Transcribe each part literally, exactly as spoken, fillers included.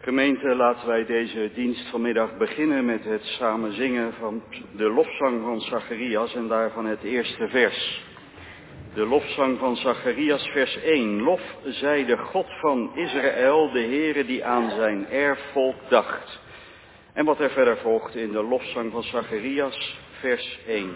Gemeente, laten wij deze dienst vanmiddag beginnen met het samen zingen van de lofzang van Zacharias en daarvan het eerste vers. De lofzang van Zacharias, vers één. Lof zij de God van Israël, de Heere die aan zijn erfvolk dacht. En wat er verder volgt in de lofzang van Zacharias, vers één.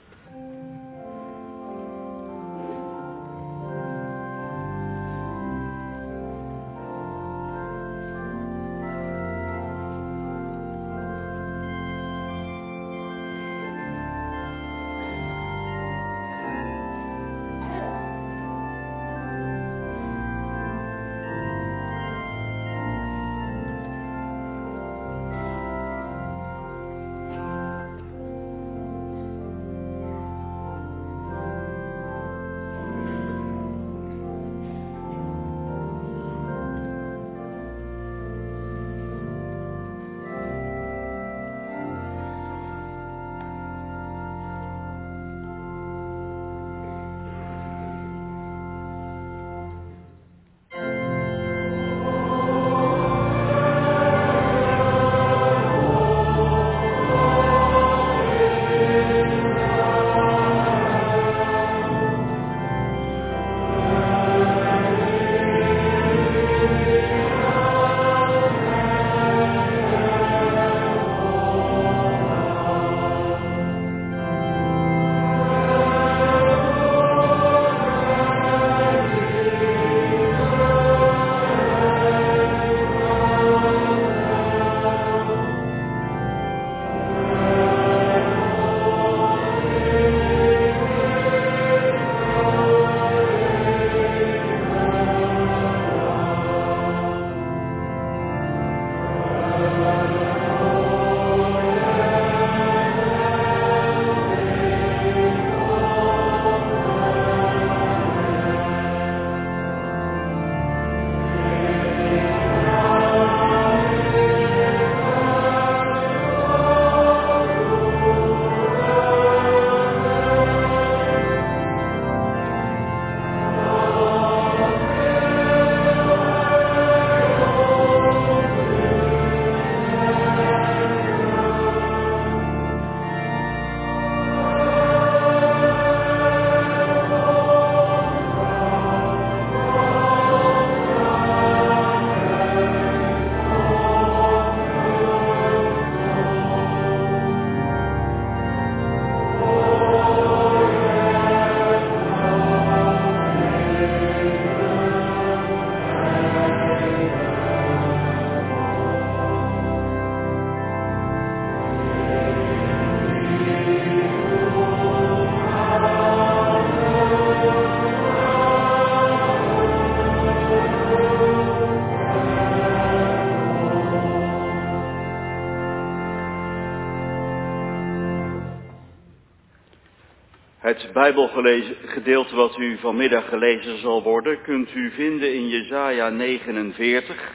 Het Bijbelgedeelte wat u vanmiddag gelezen zal worden, kunt u vinden in Jesaja negenenveertig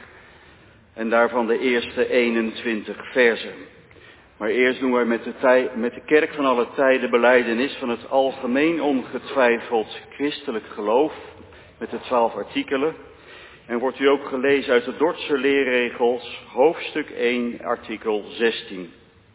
en daarvan de eerste eenentwintig versen. Maar eerst doen wij met de, tij, met de kerk van alle tijden belijdenis van het algemeen ongetwijfeld christelijk geloof, met de twaalf artikelen. En wordt u ook gelezen uit de Dordtse leerregels, hoofdstuk één, artikel zestien.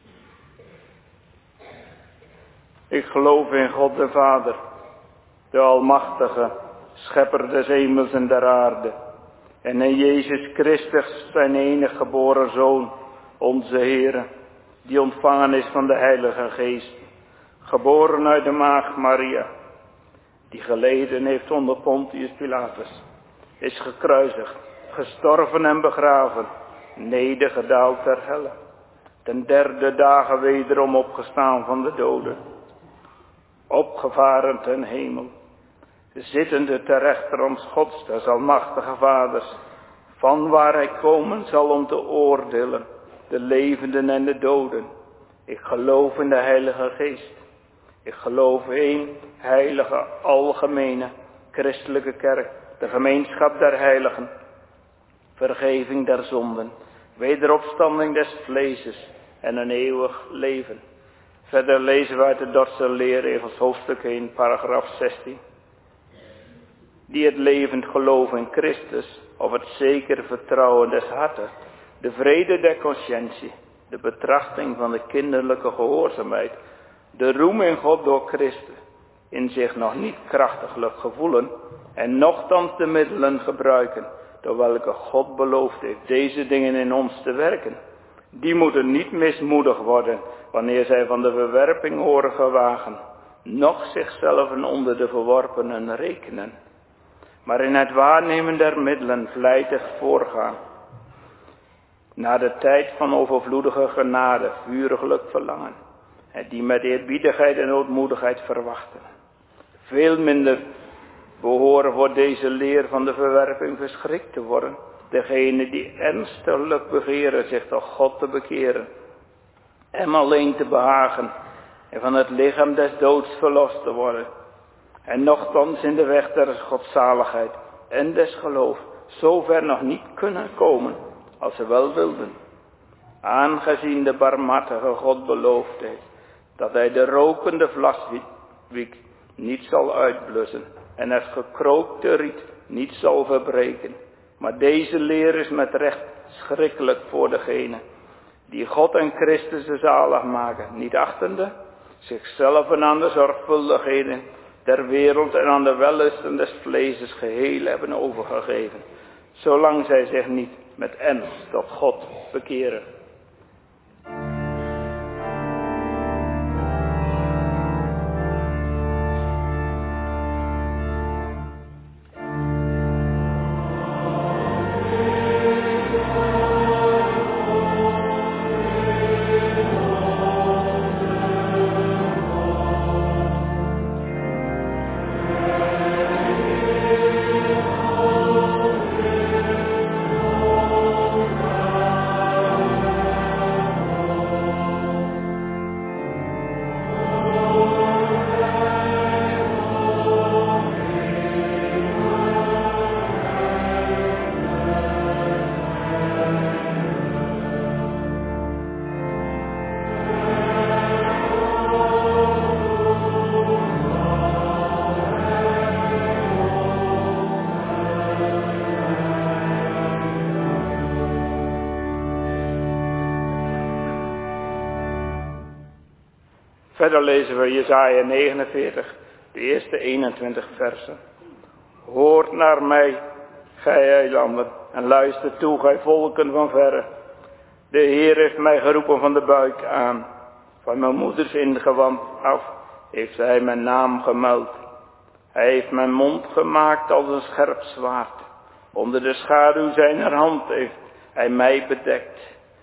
Ik geloof in God de Vader, de Almachtige, Schepper des hemels en der aarde. En in Jezus Christus, zijn enige geboren Zoon, onze Heere, die ontvangen is van de Heilige Geest. Geboren uit de maagd Maria, die geleden heeft onder Pontius Pilatus. Is gekruisigd, gestorven en begraven, nedergedaald ter helle. Ten derde dagen wederom opgestaan van de doden. Opgevaren ten hemel, zittende ter rechterhand Gods, des almachtige Vaders, van waar hij komen zal om te oordelen, de levenden en de doden. Ik geloof in de Heilige Geest. Ik geloof in heilige, algemene, christelijke kerk, de gemeenschap der heiligen, vergeving der zonden, wederopstanding des vleeses en een eeuwig leven. Verder lezen we uit de Dordtse leerregels hoofdstuk één, paragraaf zestien. Die het levend geloof in Christus, of het zeker vertrouwen des harten, de vrede der conscientie, de betrachting van de kinderlijke gehoorzaamheid, de roem in God door Christus, in zich nog niet krachtiglijk gevoelen en nochtans de middelen gebruiken, door welke God beloofd heeft deze dingen in ons te werken. Die moeten niet mismoedig worden wanneer zij van de verwerping horen gewagen, noch zichzelf onder de verworpenen rekenen, maar in het waarnemen der middelen vlijtig voorgaan. Naar de tijd van overvloedige genade vuriglijk verlangen, en die met eerbiedigheid en ootmoedigheid verwachten. Veel minder behoren voor deze leer van de verwerping verschrikt te worden, degene die ernstiglijk begeren zich tot God te bekeren, hem alleen te behagen en van het lichaam des doods verlost te worden, en nochtans in de weg der godzaligheid en des geloof zover nog niet kunnen komen als ze wel wilden, aangezien de barmhartige God beloofd heeft dat hij de rokende vlaswiek niet zal uitblussen en het gekrookte riet niet zal verbreken. Maar deze leer is met recht schrikkelijk voor degene die God en Christus de zalig maken, niet achtende zichzelf en aan de zorgvuldigheden der wereld en aan de wellusten des vleeses geheel hebben overgegeven, zolang zij zich niet met ernst tot God bekeren. Verder lezen we Jesaja negenenveertig, de eerste eenentwintig versen. Hoort naar mij, gij eilanden, en luister toe, gij volken van verre. De Heer heeft mij geroepen van de buik aan. Van mijn moeders ingewand af heeft hij mijn naam gemeld. Hij heeft mijn mond gemaakt als een scherp zwaard. Onder de schaduw zijner hand heeft hij mij bedekt.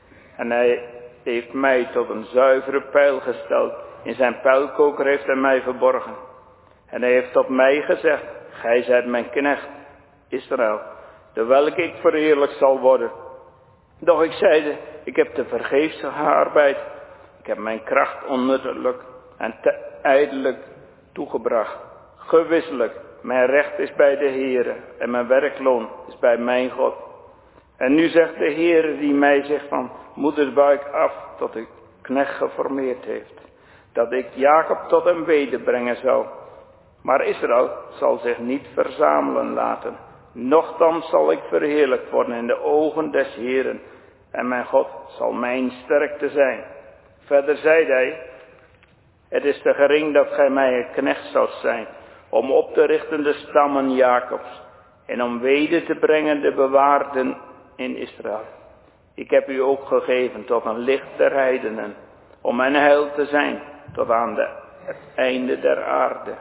En hij heeft mij tot een zuivere pijl gesteld. In zijn pijlkoker heeft hij mij verborgen. En hij heeft tot mij gezegd, gij zijt mijn knecht, Israël, de welke ik verheerlijk zal worden. Doch ik zeide, ik heb te vergeefs gearbeid. Ik heb mijn kracht onnuttelijk en te ijdelijk toegebracht. Gewisselijk, mijn recht is bij de Heere en mijn werkloon is bij mijn God. En nu zegt de Heere die mij zich van moedersbuik af tot ik knecht geformeerd heeft, dat ik Jacob tot een wede brengen zal. Maar Israël zal zich niet verzamelen laten. Nochtans zal ik verheerlijkt worden in de ogen des Heeren. En mijn God zal mijn sterkte zijn. Verder zei hij, het is te gering dat gij mij een knecht zoudt zijn, om op te richten de stammen Jacobs, en om wede te brengen de bewaarden in Israël. Ik heb u ook gegeven tot een licht der heidenen, om mijn heil te zijn, tot aan de, het einde der aarde.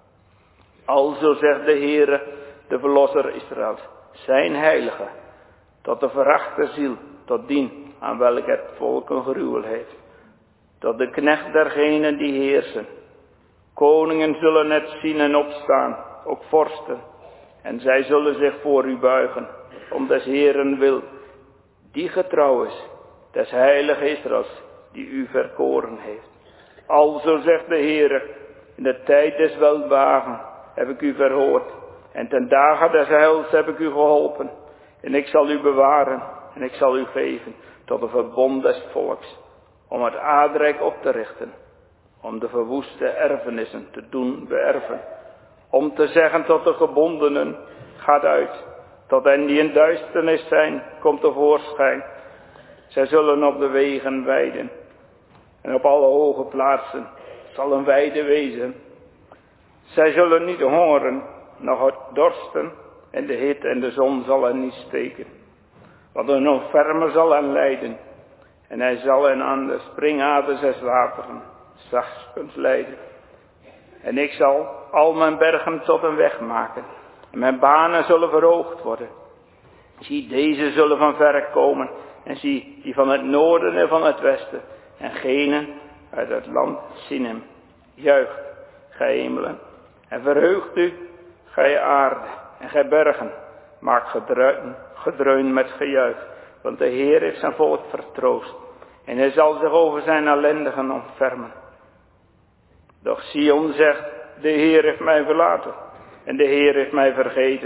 Alzo zegt de Heere, de verlosser Israëls, zijn heilige, tot de verachte ziel, tot dien aan welke het volk een gruwel heeft. Tot de knecht dergenen die heersen. Koningen zullen het zien en opstaan, ook vorsten. En zij zullen zich voor u buigen, om des Heeren wil, die getrouw is, des heilige Israëls, die u verkoren heeft. Alzo zegt de Heere, in de tijd des welbehagen heb ik u verhoord. En ten dagen des heils heb ik u geholpen. En ik zal u bewaren en ik zal u geven tot een verbond des volks. Om het aardrijk op te richten. Om de verwoeste erfenissen te doen beërven. Om te zeggen tot de gebondenen, gaat uit. Tot hen die in duisternis zijn, komt tevoorschijn. Zij zullen op de wegen weiden. En op alle hoge plaatsen zal een weide wezen. Zij zullen niet hongeren, nog dorsten. En de hitte en de zon zal hen niet steken. Want een onferme zal hen leiden. En hij zal hen aan de springader zes wateren zachtens leiden. En ik zal al mijn bergen tot een weg maken. En mijn banen zullen verhoogd worden. Zie, deze zullen van verre komen. En zie, die van het noorden en van het westen. En genen uit het land Sinem. Juicht, gij hemelen. En verheugt u, gij aarde. En gij bergen. Maak gedreun, gedreun met gejuich. Want de Heer heeft zijn volk vertroost. En hij zal zich over zijn ellendigen ontfermen. Doch Sion zegt, de Heer heeft mij verlaten. En de Heer heeft mij vergeten.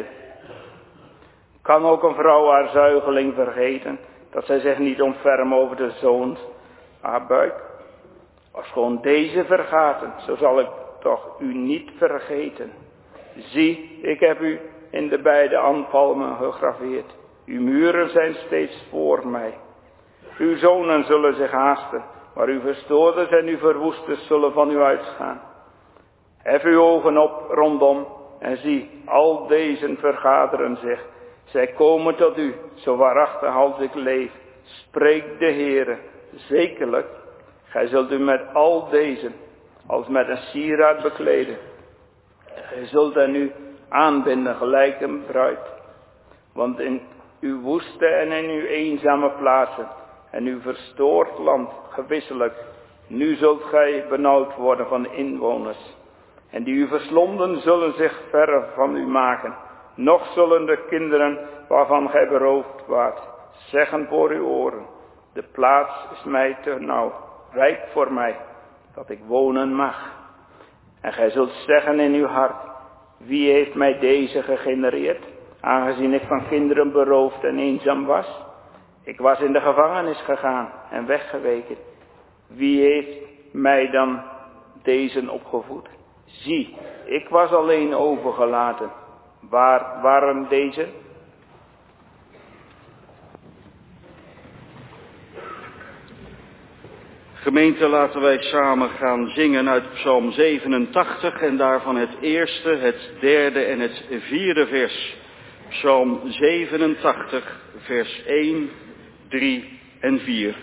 Kan ook een vrouw haar zuigeling vergeten, dat zij zich niet ontfermen over de zoons haar buik? Als gewoon deze vergaten, zo zal ik toch u niet vergeten. Zie, ik heb u in de beide aanpalmen gegraveerd. Uw muren zijn steeds voor mij. Uw zonen zullen zich haasten, maar uw verstoorders en uw verwoesters zullen van u uitgaan. Hef uw ogen op rondom en zie, al deze vergaderen zich. Zij komen tot u, zo waarachtig als ik leef, spreekt de Heere. Zekerlijk, gij zult u met al deze, als met een sieraad bekleden. Gij zult hen u aanbinden gelijk een bruid. Want in uw woeste en in uw eenzame plaatsen en uw verstoord land gewisselijk, nu zult gij benauwd worden van inwoners. En die u verslonden zullen zich verre van u maken. Nog zullen de kinderen waarvan gij beroofd waart, zeggen voor uw oren, de plaats is mij te nauw, rijp voor mij, dat ik wonen mag. En gij zult zeggen in uw hart, wie heeft mij deze gegenereerd, aangezien ik van kinderen beroofd en eenzaam was? Ik was in de gevangenis gegaan en weggeweken. Wie heeft mij dan deze opgevoed? Zie, ik was alleen overgelaten. Waar waren deze? Gemeente, laten wij samen gaan zingen uit Psalm zevenentachtig en daarvan het eerste, het derde en het vierde vers. Psalm zevenentachtig, vers één, drie en vier.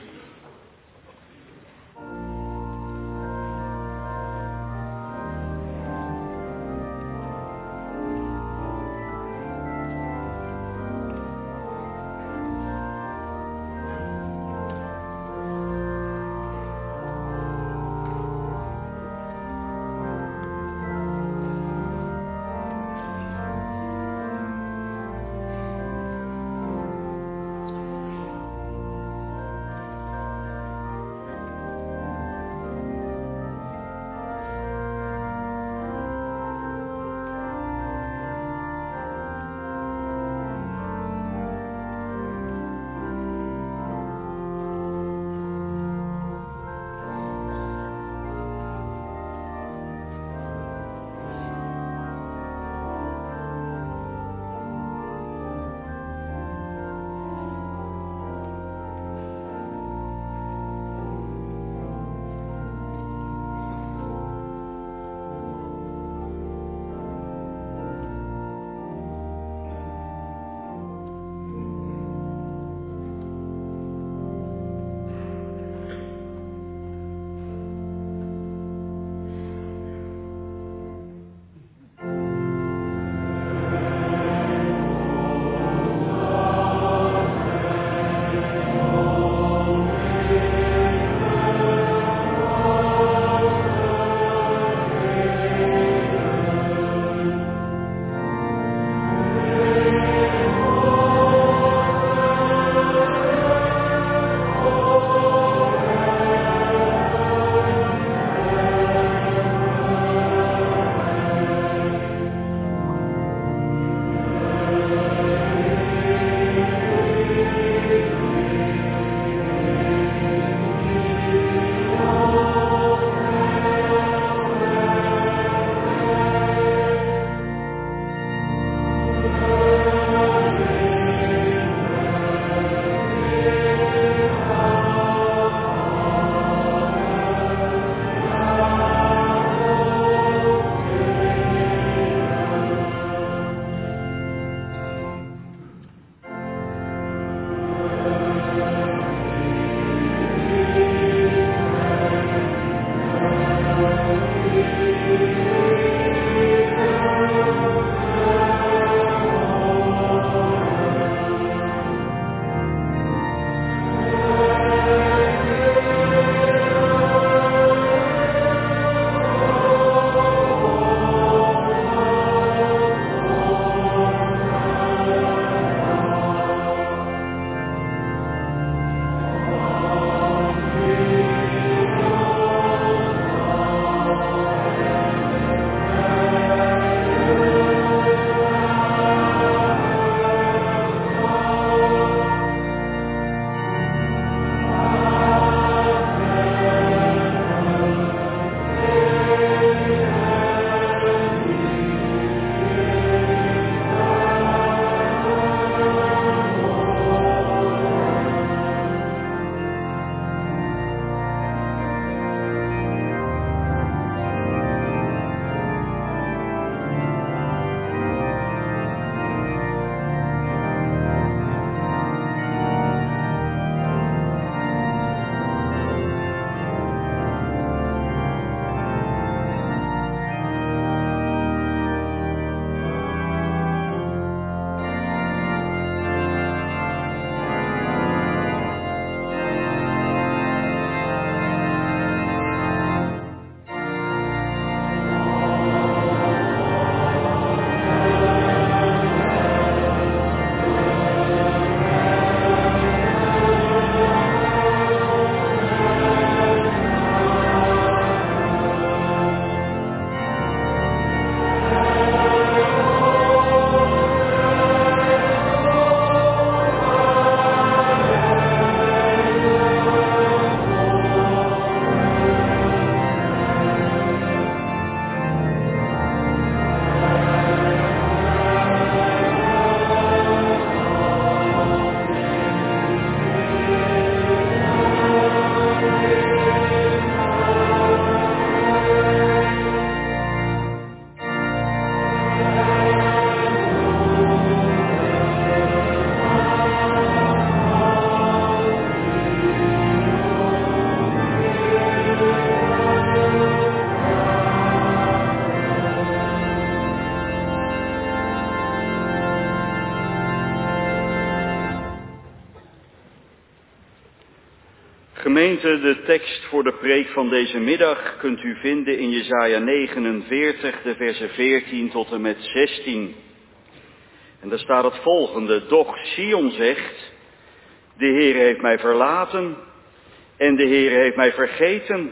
Gemeente, de tekst voor de preek van deze middag kunt u vinden in Jesaja negenenveertig, de versen veertien tot en met zestien. En daar staat het volgende: Doch Sion zegt, de Heer heeft mij verlaten en de Heer heeft mij vergeten.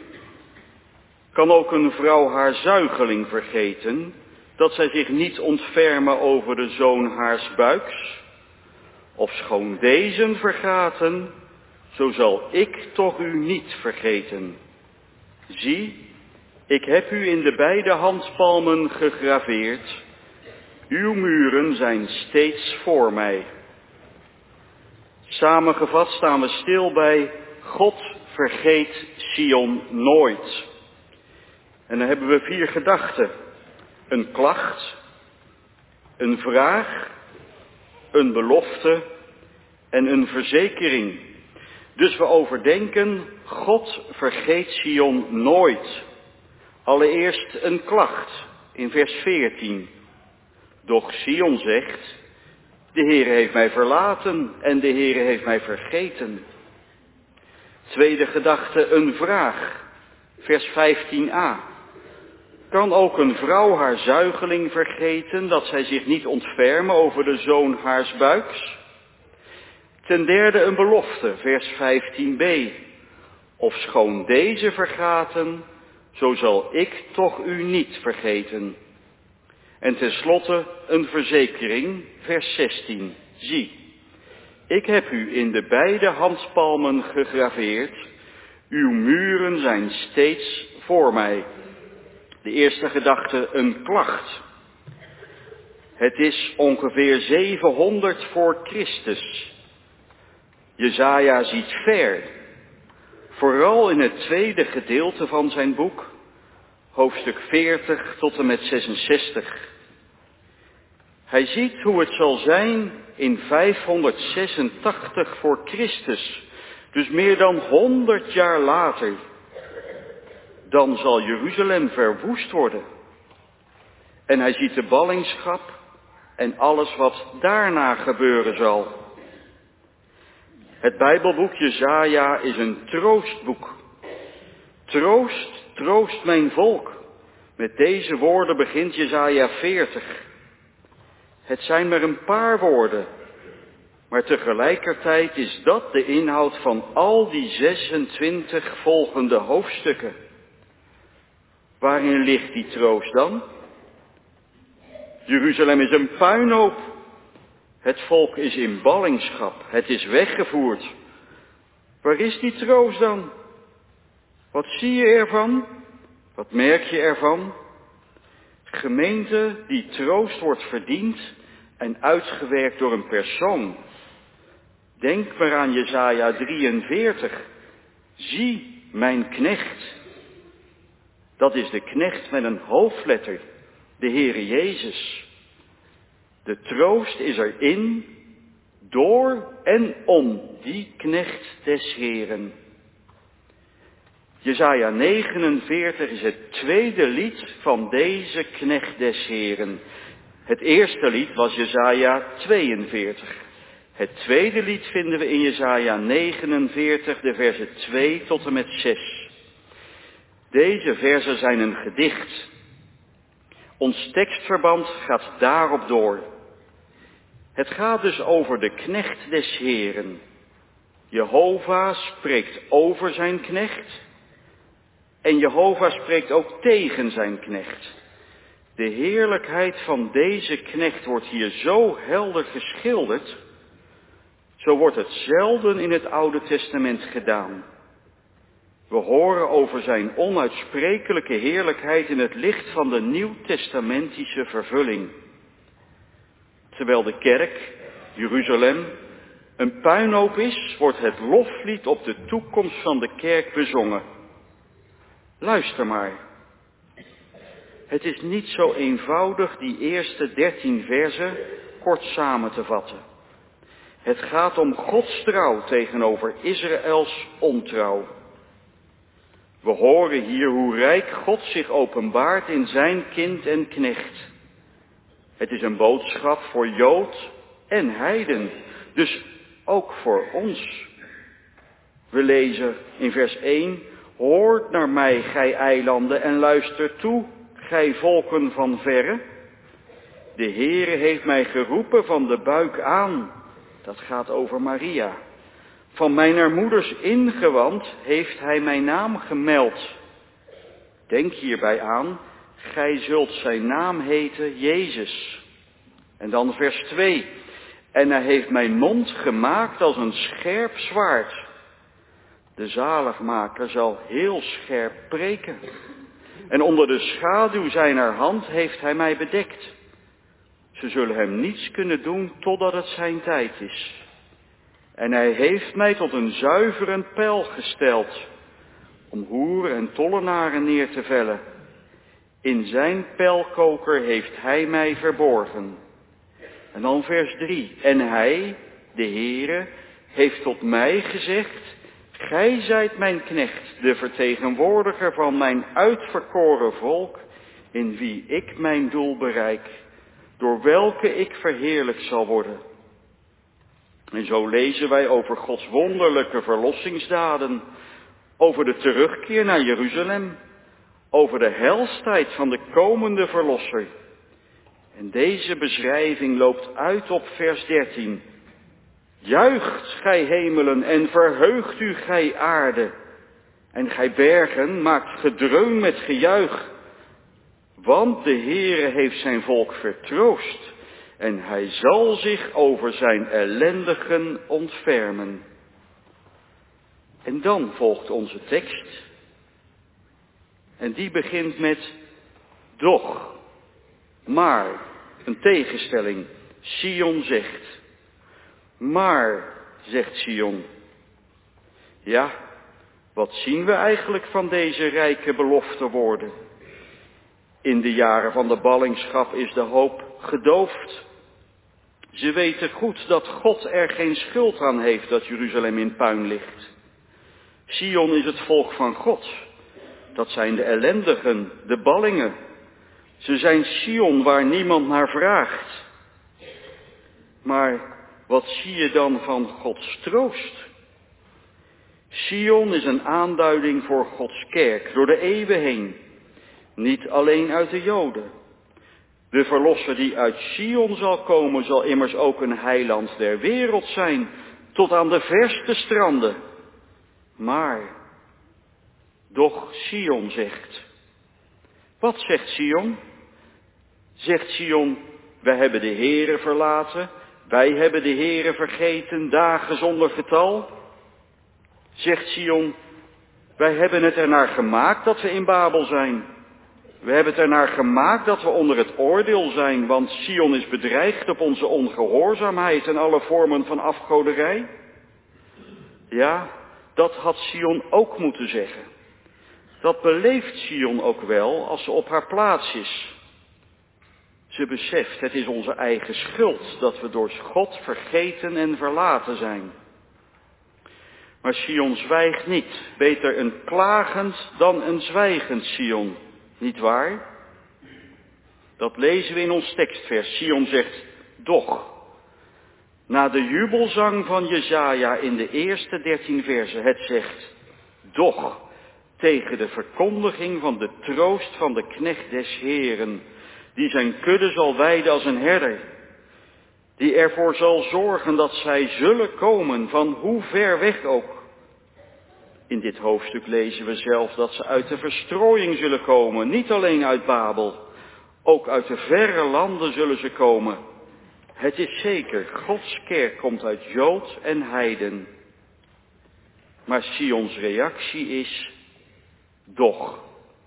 Kan ook een vrouw haar zuigeling vergeten, dat zij zich niet ontfermen over de zoon haars buiks? Ofschoon dezen vergaten, zo zal ik toch u niet vergeten. Zie, ik heb u in de beide handpalmen gegraveerd. Uw muren zijn steeds voor mij. Samengevat staan we stil bij God vergeet Sion nooit. En dan hebben we vier gedachten. Een klacht, een vraag, een belofte en een verzekering. Dus we overdenken, God vergeet Sion nooit. Allereerst een klacht in vers veertien. Doch Sion zegt, de Heer heeft mij verlaten en de Heer heeft mij vergeten. Tweede gedachte, een vraag, vers vijftien a. Kan ook een vrouw haar zuigeling vergeten, dat zij zich niet ontfermen over de zoon haars buiks? Ten derde een belofte, vers vijftien b. Ofschoon deze vergaten, zo zal ik toch u niet vergeten. En tenslotte een verzekering, vers zestien. Zie, ik heb u in de beide handpalmen gegraveerd. Uw muren zijn steeds voor mij. De eerste gedachte, een klacht. Het is ongeveer zevenhonderd voor Christus. Jesaja ziet ver. Vooral in het tweede gedeelte van zijn boek, hoofdstuk veertig tot en met zesenzestig. Hij ziet hoe het zal zijn in vijfhonderdzesentachtig voor Christus, dus meer dan honderd jaar later. Dan zal Jeruzalem verwoest worden. En hij ziet de ballingschap en alles wat daarna gebeuren zal. Het Bijbelboek Jesaja is een troostboek. Troost, troost mijn volk. Met deze woorden begint Jesaja veertig. Het zijn maar een paar woorden, maar tegelijkertijd is dat de inhoud van al die zesentwintig volgende hoofdstukken. Waarin ligt die troost dan? Jeruzalem is een puinhoop. Het volk is in ballingschap. Het is weggevoerd. Waar is die troost dan? Wat zie je ervan? Wat merk je ervan? Gemeente, die troost wordt verdiend en uitgewerkt door een persoon. Denk maar aan Jesaja drieënveertig. Zie mijn knecht. Dat is de knecht met een hoofdletter, de Heere Jezus. De troost is erin, door en om die knecht des Heeren. Jesaja negenenveertig is het tweede lied van deze knecht des Heeren. Het eerste lied was Jesaja tweeënveertig. Het tweede lied vinden we in Jesaja negenenveertig, de versen twee tot en met zes. Deze verzen zijn een gedicht. Ons tekstverband gaat daarop door. Het gaat dus over de knecht des Heeren. Jehovah spreekt over zijn knecht. En Jehovah spreekt ook tegen zijn knecht. De heerlijkheid van deze knecht wordt hier zo helder geschilderd. Zo wordt het zelden in het Oude Testament gedaan. We horen over zijn onuitsprekelijke heerlijkheid in het licht van de nieuwtestamentische vervulling. Terwijl de kerk, Jeruzalem, een puinhoop is, wordt het loflied op de toekomst van de kerk bezongen. Luister maar. Het is niet zo eenvoudig die eerste dertien verzen kort samen te vatten. Het gaat om Gods trouw tegenover Israëls ontrouw. We horen hier hoe rijk God zich openbaart in zijn kind en knecht. Het is een boodschap voor Jood en heiden, dus ook voor ons. We lezen in vers één, hoort naar mij, gij eilanden, en luister toe, gij volken van verre. De Heere heeft mij geroepen van de buik aan. Dat gaat over Maria. Van mijner moeders ingewand heeft hij mijn naam gemeld. Denk hierbij aan, gij zult zijn naam heten Jezus. En dan vers twee. En hij heeft mijn mond gemaakt als een scherp zwaard. De zaligmaker zal heel scherp preken. En onder de schaduw zijner hand heeft hij mij bedekt. Ze zullen hem niets kunnen doen totdat het zijn tijd is. En hij heeft mij tot een zuiveren pijl gesteld, om hoeren en tollenaren neer te vellen. In zijn pijlkoker heeft hij mij verborgen. En dan vers drie. En hij, de Heere, heeft tot mij gezegd, gij zijt mijn knecht, de vertegenwoordiger van mijn uitverkoren volk, in wie ik mijn doel bereik, door welke ik verheerlijkt zal worden. En zo lezen wij over Gods wonderlijke verlossingsdaden, over de terugkeer naar Jeruzalem, over de heilstijd van de komende verlosser. En deze beschrijving loopt uit op vers dertien. Juicht, gij hemelen, en verheugt u, gij aarde. En gij bergen, maakt gedreun met gejuich. Want de Heere heeft zijn volk vertroost. En hij zal zich over zijn ellendigen ontfermen. En dan volgt onze tekst. En die begint met doch, maar, een tegenstelling. Sion zegt. Maar, zegt Sion. Ja, wat zien we eigenlijk van deze rijke beloftewoorden? In de jaren van de ballingschap is de hoop gedoofd. Ze weten goed dat God er geen schuld aan heeft dat Jeruzalem in puin ligt. Sion is het volk van God. Dat zijn de ellendigen, de ballingen. Ze zijn Sion waar niemand naar vraagt. Maar wat zie je dan van Gods troost? Sion is een aanduiding voor Gods kerk door de eeuwen heen. Niet alleen uit de Joden. De verlosser die uit Sion zal komen zal immers ook een heiland der wereld zijn, tot aan de verste stranden. Maar, doch Sion zegt. Wat zegt Sion? Zegt Sion, wij hebben de Heere verlaten, wij hebben de Heere vergeten, dagen zonder getal? Zegt Sion, wij hebben het ernaar gemaakt dat we in Babel zijn. We hebben het ernaar gemaakt dat we onder het oordeel zijn, want Sion is bedreigd op onze ongehoorzaamheid en alle vormen van afgoderij. Ja, dat had Sion ook moeten zeggen. Dat beleeft Sion ook wel als ze op haar plaats is. Ze beseft, het is onze eigen schuld dat we door God vergeten en verlaten zijn. Maar Sion zwijgt niet. Beter een klagend dan een zwijgend Sion. Niet waar? Dat lezen we in ons tekstvers. Sion zegt, doch. Na de jubelzang van Jesaja in de eerste dertien versen, het zegt, doch, tegen de verkondiging van de troost van de knecht des Heeren, die zijn kudde zal weiden als een herder, die ervoor zal zorgen dat zij zullen komen, van hoe ver weg ook. In dit hoofdstuk lezen we zelf dat ze uit de verstrooiing zullen komen, niet alleen uit Babel, ook uit de verre landen zullen ze komen. Het is zeker, Gods kerk komt uit Jood en heiden. Maar Sions reactie is, doch.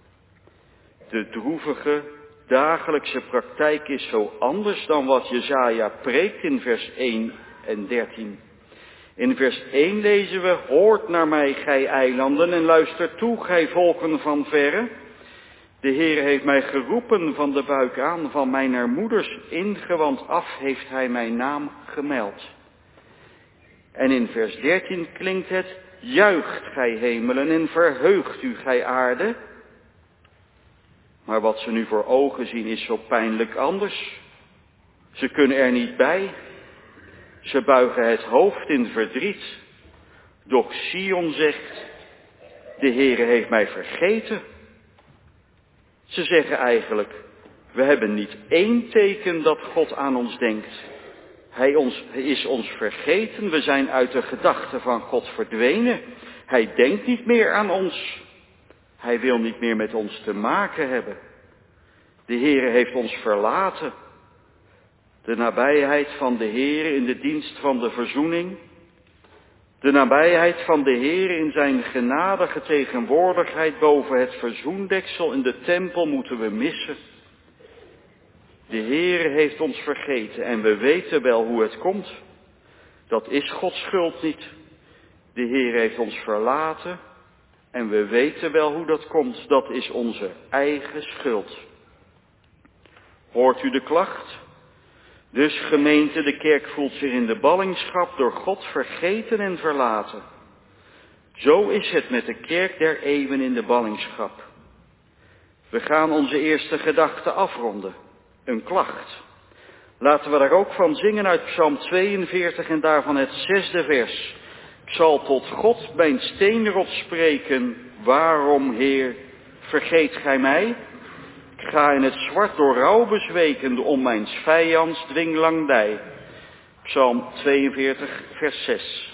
De droevige, dagelijkse praktijk is zo anders dan wat Jesaja preekt in vers één en dertien. In vers één lezen we, hoort naar mij, gij eilanden, en luister toe, gij volken van verre. De Heer heeft mij geroepen van de buik aan, van mijner moeders ingewand af heeft hij mijn naam gemeld. En in vers dertien klinkt het, juicht gij hemelen en verheugt u gij aarde. Maar wat ze nu voor ogen zien is zo pijnlijk anders. Ze kunnen er niet bij. Ze buigen het hoofd in verdriet. Doch Sion zegt, de Heere heeft mij vergeten. Ze zeggen eigenlijk, we hebben niet één teken dat God aan ons denkt. Hij, ons, hij is ons vergeten, we zijn uit de gedachten van God verdwenen. Hij denkt niet meer aan ons. Hij wil niet meer met ons te maken hebben. De Heere heeft ons verlaten. De nabijheid van de Heere in de dienst van de verzoening. De nabijheid van de Heere in zijn genadige tegenwoordigheid boven het verzoendeksel in de tempel moeten we missen. De Heere heeft ons vergeten en we weten wel hoe het komt. Dat is Gods schuld niet. De Heere heeft ons verlaten en we weten wel hoe dat komt. Dat is onze eigen schuld. Hoort u de klacht? Dus gemeente, de kerk voelt zich in de ballingschap door God vergeten en verlaten. Zo is het met de kerk der eeuwen in de ballingschap. We gaan onze eerste gedachte afronden. Een klacht. Laten we daar ook van zingen uit Psalm tweeënveertig en daarvan het zesde vers. Ik zal tot God mijn steenrots spreken. Waarom, Heer, vergeet gij mij? Ik ga in het zwart door rouw bezweken om mijn vijands dwinglandij. Psalm tweeënveertig, vers zes.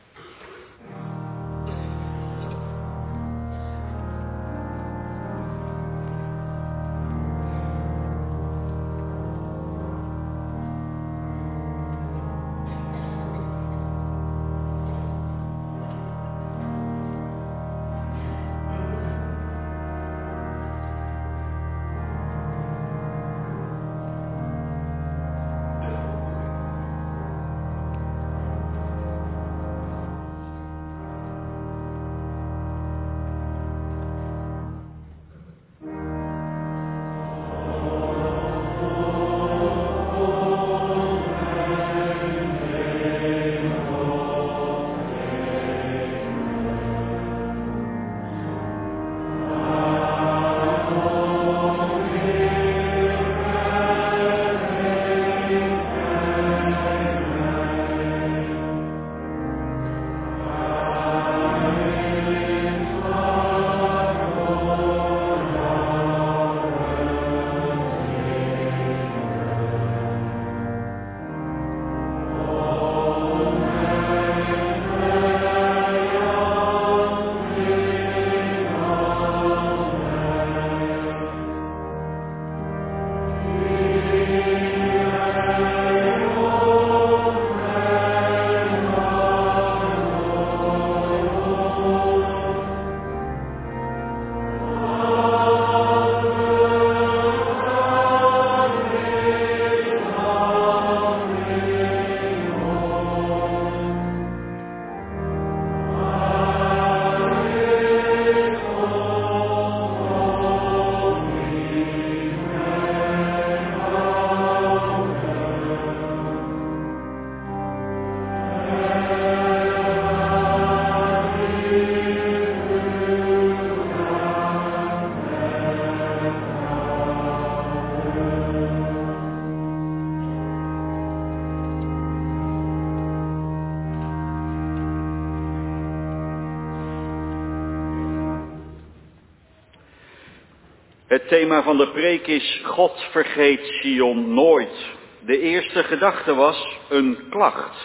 Het thema van de preek is God vergeet Sion nooit. De eerste gedachte was een klacht.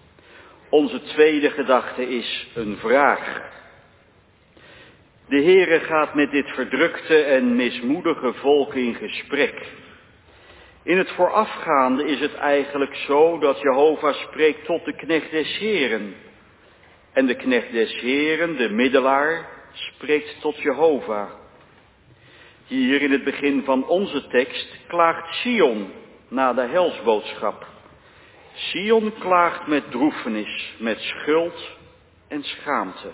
Onze tweede gedachte is een vraag. De Heere gaat met dit verdrukte en mismoedige volk in gesprek. In het voorafgaande is het eigenlijk zo dat Jehovah spreekt tot de knecht des Heren. En de knecht des Heren, de middelaar, spreekt tot Jehovah. Hier in het begin van onze tekst klaagt Sion na de helsboodschap. Sion klaagt met droefenis, met schuld en schaamte.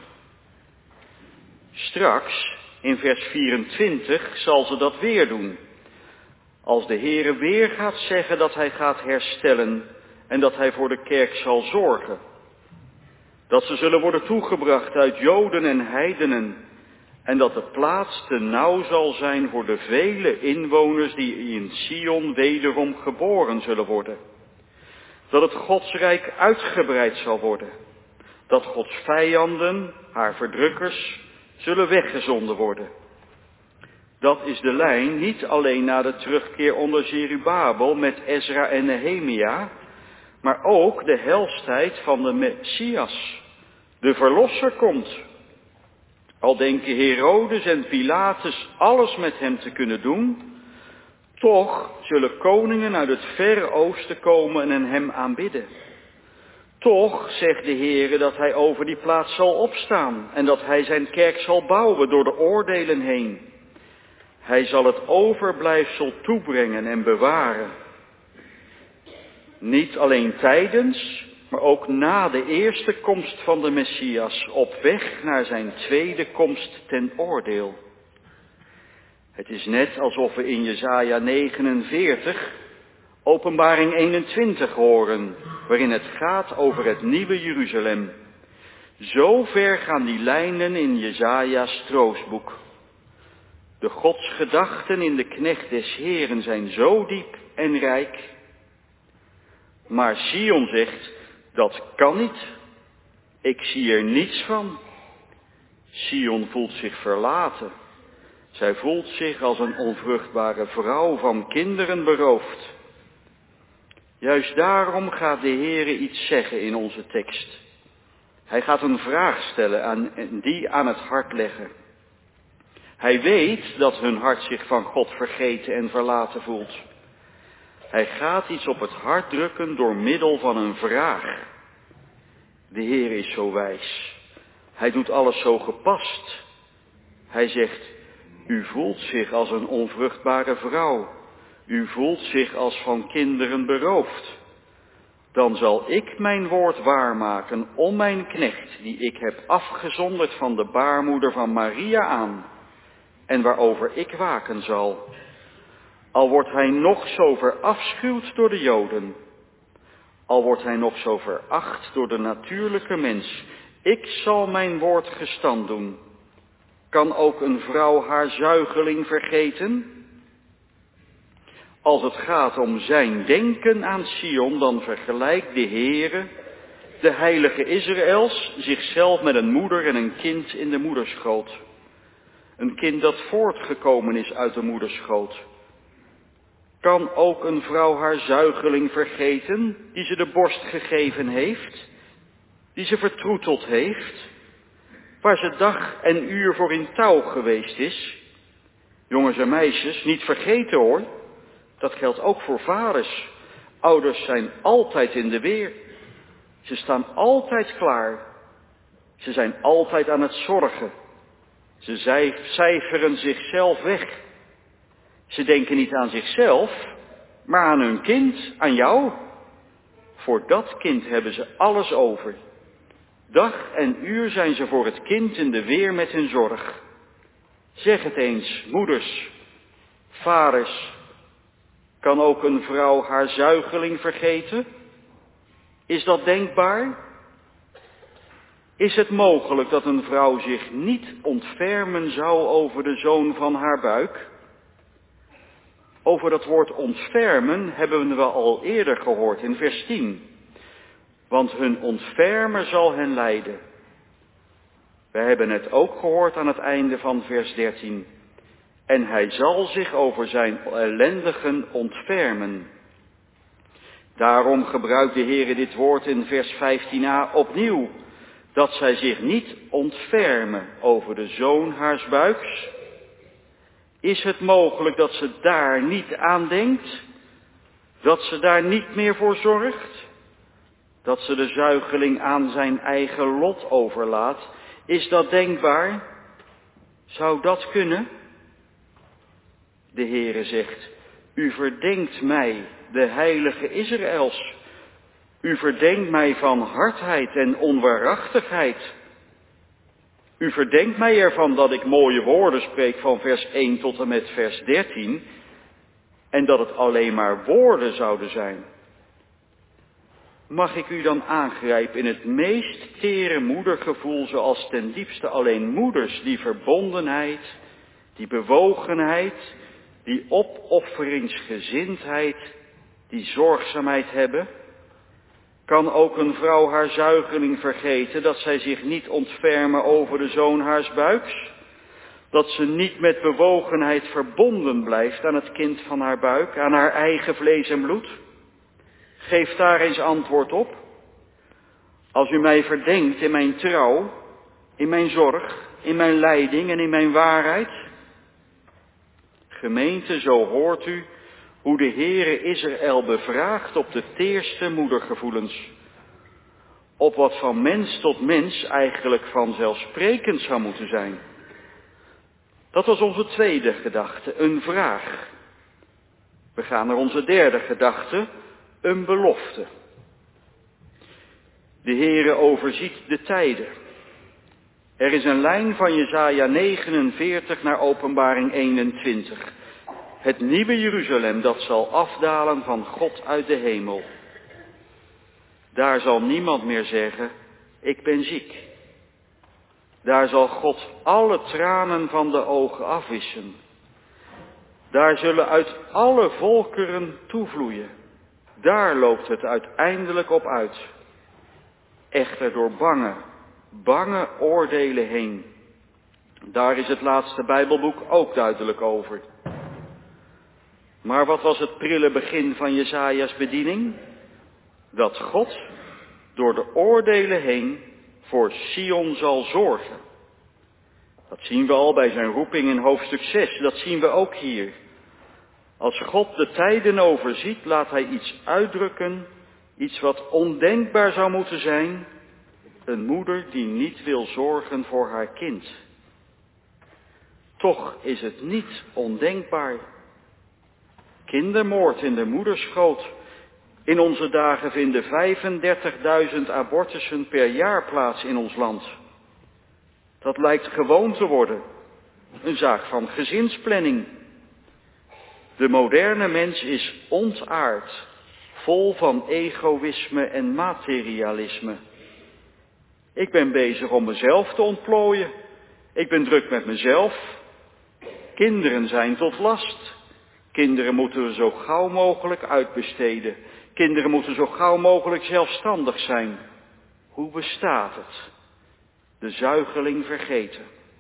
Straks, in vers vierentwintig, zal ze dat weer doen. Als de Heere weer gaat zeggen dat hij gaat herstellen en dat hij voor de kerk zal zorgen. Dat ze zullen worden toegebracht uit Joden en heidenen. En dat de plaats te nauw zal zijn voor de vele inwoners die in Sion wederom geboren zullen worden. Dat het Godsrijk uitgebreid zal worden. dat Gods vijanden, haar verdrukkers, zullen weggezonden worden. Dat is de lijn niet alleen na de terugkeer onder Zerubabel met Ezra en Nehemia, maar ook de helstijd van de Messias. De Verlosser komt. Al denken Herodes en Pilatus alles met hem te kunnen doen, toch zullen koningen uit het verre oosten komen en hem aanbidden. Toch zegt de Heere dat hij over die plaats zal opstaan en dat hij zijn kerk zal bouwen door de oordelen heen. Hij zal het overblijfsel toebrengen en bewaren. Niet alleen tijdens, maar ook na de eerste komst van de Messias, op weg naar zijn tweede komst ten oordeel. Het is net alsof we in Jesaja negenenveertig, Openbaring eenentwintig horen, waarin het gaat over het nieuwe Jeruzalem. Zo ver gaan die lijnen in Jesaja's troostboek. De godsgedachten in de knecht des Heeren zijn zo diep en rijk. Maar Sion zegt, dat kan niet. Ik zie er niets van. Sion voelt zich verlaten. Zij voelt zich als een onvruchtbare vrouw van kinderen beroofd. Juist daarom gaat de Heere iets zeggen in onze tekst. Hij gaat een vraag stellen en die aan het hart leggen. Hij weet dat hun hart zich van God vergeten en verlaten voelt. Hij gaat iets op het hart drukken door middel van een vraag. De Heer is zo wijs. Hij doet alles zo gepast. Hij zegt, u voelt zich als een onvruchtbare vrouw. U voelt zich als van kinderen beroofd. Dan zal ik mijn woord waarmaken om mijn knecht, die ik heb afgezonderd van de baarmoeder van Maria aan, en waarover ik waken zal. Al wordt hij nog zo verafschuwd door de Joden, al wordt hij nog zo veracht door de natuurlijke mens, ik zal mijn woord gestand doen. Kan ook een vrouw haar zuigeling vergeten? Als het gaat om zijn denken aan Sion, dan vergelijkt de Heere, de heilige Israëls, zichzelf met een moeder en een kind in de moederschoot. Een kind dat voortgekomen is uit de moederschoot. Kan ook een vrouw haar zuigeling vergeten, die ze de borst gegeven heeft, die ze vertroeteld heeft, waar ze dag en uur voor in touw geweest is? Jongens en meisjes, niet vergeten hoor, dat geldt ook voor vaders. Ouders zijn altijd in de weer. Ze staan altijd klaar. Ze zijn altijd aan het zorgen. Ze cijferen zichzelf weg. Ze denken niet aan zichzelf, maar aan hun kind, aan jou. Voor dat kind hebben ze alles over. Dag en uur zijn ze voor het kind in de weer met hun zorg. Zeg het eens, moeders, vaders, kan ook een vrouw haar zuigeling vergeten? Is dat denkbaar? Is het mogelijk dat een vrouw zich niet ontfermen zou over de zoon van haar buik? Over dat woord ontfermen hebben we al eerder gehoord in vers tien. Want hun ontfermer zal hen leiden. We hebben het ook gehoord aan het einde van vers dertien. En hij zal zich over zijn ellendigen ontfermen. Daarom gebruikt de Heere dit woord in vers vijftien a opnieuw. Dat zij zich niet ontfermen over de zoon haars buiks. Is het mogelijk dat ze daar niet aan denkt? Dat ze daar niet meer voor zorgt? Dat ze de zuigeling aan zijn eigen lot overlaat? Is dat denkbaar? Zou dat kunnen? De Heere zegt, u verdenkt mij, de heilige Israëls. U verdenkt mij van hardheid en onwaarachtigheid. U verdenkt mij ervan dat ik mooie woorden spreek van vers één tot en met vers dertien. En dat het alleen maar woorden zouden zijn. Mag ik u dan aangrijpen in het meest tere moedergevoel, zoals ten diepste alleen moeders die verbondenheid, die bewogenheid, die opofferingsgezindheid, die zorgzaamheid hebben? Kan ook een vrouw haar zuigeling vergeten, dat zij zich niet ontfermen over de zoon haars buiks? Dat ze niet met bewogenheid verbonden blijft aan het kind van haar buik, aan haar eigen vlees en bloed? Geef daar eens antwoord op. Als u mij verdenkt in mijn trouw, in mijn zorg, in mijn leiding en in mijn waarheid. Gemeente, zo hoort u hoe de Heere Israël bevraagt op de teerste moedergevoelens. Op wat van mens tot mens eigenlijk vanzelfsprekend zou moeten zijn. Dat was onze tweede gedachte, een vraag. We gaan naar onze derde gedachte, een belofte. De Heere overziet de tijden. Er is een lijn van Jesaja negenenveertig naar Openbaring eenentwintig. Het nieuwe Jeruzalem dat zal afdalen van God uit de hemel. Daar zal niemand meer zeggen, ik ben ziek. Daar zal God alle tranen van de ogen afwissen. Daar zullen uit alle volkeren toevloeien. Daar loopt het uiteindelijk op uit. Echter door bange, bange oordelen heen. Daar is het laatste Bijbelboek ook duidelijk over. Maar wat was het prille begin van Jesaja's bediening? Dat God door de oordelen heen voor Sion zal zorgen. Dat zien we al bij zijn roeping in hoofdstuk zes, dat zien we ook hier. Als God de tijden overziet, laat hij iets uitdrukken, iets wat ondenkbaar zou moeten zijn. Een moeder die niet wil zorgen voor haar kind. Toch is het niet ondenkbaar. Kindermoord in de moederschoot. In onze dagen vinden vijfendertigduizend abortussen per jaar plaats in ons land. Dat lijkt gewoon te worden. Een zaak van gezinsplanning. De moderne mens is ontaard, vol van egoïsme en materialisme. Ik ben bezig om mezelf te ontplooien. Ik ben druk met mezelf. Kinderen zijn tot last. Kinderen moeten we zo gauw mogelijk uitbesteden. Kinderen moeten zo gauw mogelijk zelfstandig zijn. Hoe bestaat het? De zuigeling vergeten.